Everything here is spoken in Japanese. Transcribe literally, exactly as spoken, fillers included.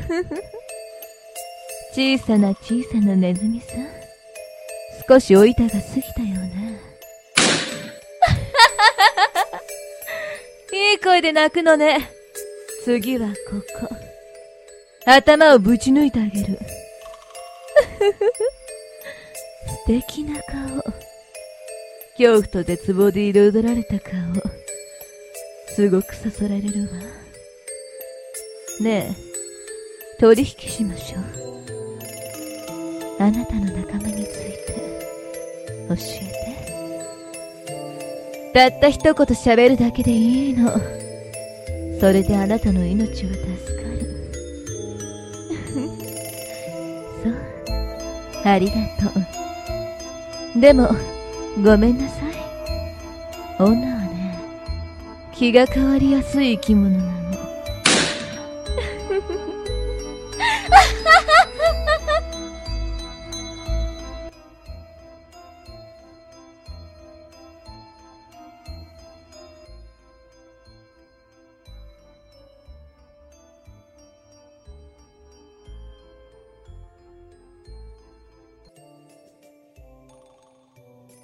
小さな小さなネズミさん。少し老いたが過ぎたような。いい声で泣くのね。次はここ。頭をぶち抜いてあげる。素敵な顔。恐怖と絶望で彩られた顔。すごくそそられるわ。ねえ、取引しましょう。あなたの仲間について教えて。たった一言喋るだけでいいの。それであなたの命は助かる。そう、ありがとう。でもごめんなさい。女はね、気が変わりやすい生き物なの。